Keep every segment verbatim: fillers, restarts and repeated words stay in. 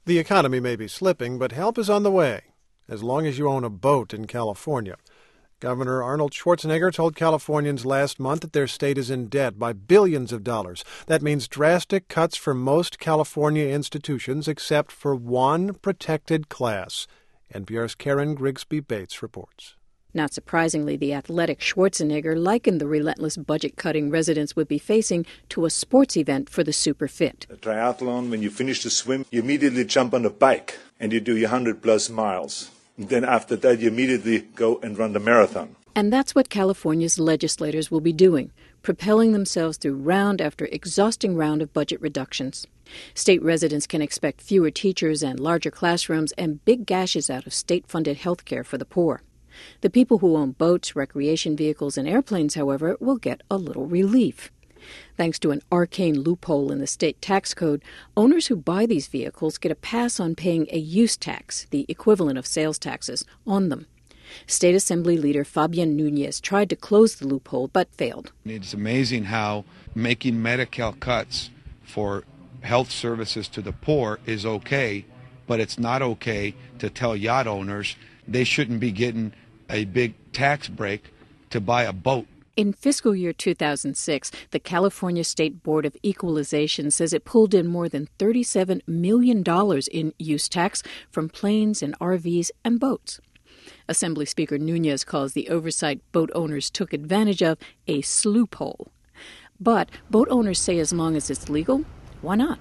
The economy may be slipping, but help is on the way, as long as you own a boat in California. Governor Arnold Schwarzenegger told Californians last month that their state is in debt by billions of dollars. That means drastic cuts for most California institutions except for one protected class. N P R's Karen Grigsby Bates reports. Not surprisingly, the athletic Schwarzenegger likened the relentless budget-cutting residents would be facing to a sports event for the super fit. A triathlon, when you finish the swim, you immediately jump on a bike and you do your one hundred plus miles. And then after that, you immediately go and run the marathon. And that's what California's legislators will be doing, propelling themselves through round after exhausting round of budget reductions. State residents can expect fewer teachers and larger classrooms and big gashes out of state-funded health care for the poor. The people who own boats, recreation vehicles, and airplanes, however, will get a little relief. Thanks to an arcane loophole in the state tax code, owners who buy these vehicles get a pass on paying a use tax, the equivalent of sales taxes, on them. State Assembly Leader Fabian Nunez tried to close the loophole but failed. It's amazing how making Medi-Cal cuts for health services to the poor is okay, but it's not okay to tell yacht owners they shouldn't be getting a big tax break to buy a boat. In fiscal year two thousand six, the California State Board of Equalization says it pulled in more than thirty-seven million dollars in use tax from planes and R Vs and boats. Assembly Speaker Nunez calls the oversight boat owners took advantage of a sloophole. But boat owners say as long as it's legal, why not?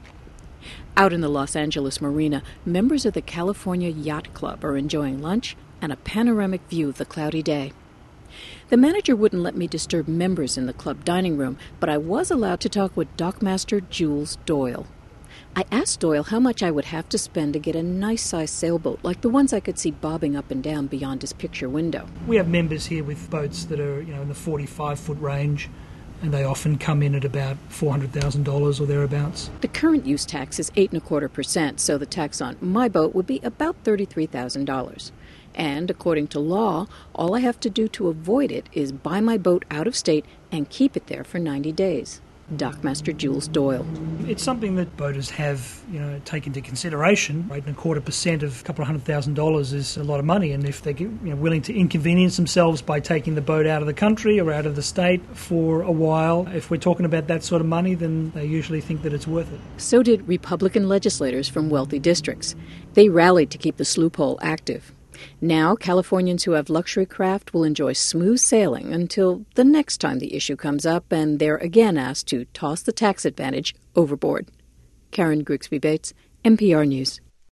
Out in the Los Angeles Marina, members of the California Yacht Club are enjoying lunch and a panoramic view of the cloudy day. The manager wouldn't let me disturb members in the club dining room, but I was allowed to talk with Dockmaster Jules Doyle. I asked Doyle how much I would have to spend to get a nice-sized sailboat like the ones I could see bobbing up and down beyond his picture window. We have members here with boats that are, you know, in the forty-five foot range, and they often come in at about four hundred thousand dollars or thereabouts. The current use tax is eight and a quarter percent, so the tax on my boat would be about thirty-three thousand dollars. And according to law, all I have to do to avoid it is buy my boat out of state and keep it there for ninety days. Dockmaster Jules Doyle. It's something that boaters have, you know, take into consideration. Eight and a quarter percent of a couple of hundred thousand dollars is a lot of money, and if they're, you know, willing to inconvenience themselves by taking the boat out of the country or out of the state for a while, if we're talking about that sort of money, then they usually think that it's worth it. So did Republican legislators from wealthy districts. They rallied to keep the sloophole active. Now, Californians who have luxury craft will enjoy smooth sailing until the next time the issue comes up and they're again asked to toss the tax advantage overboard. Karen Grigsby Bates, N P R News.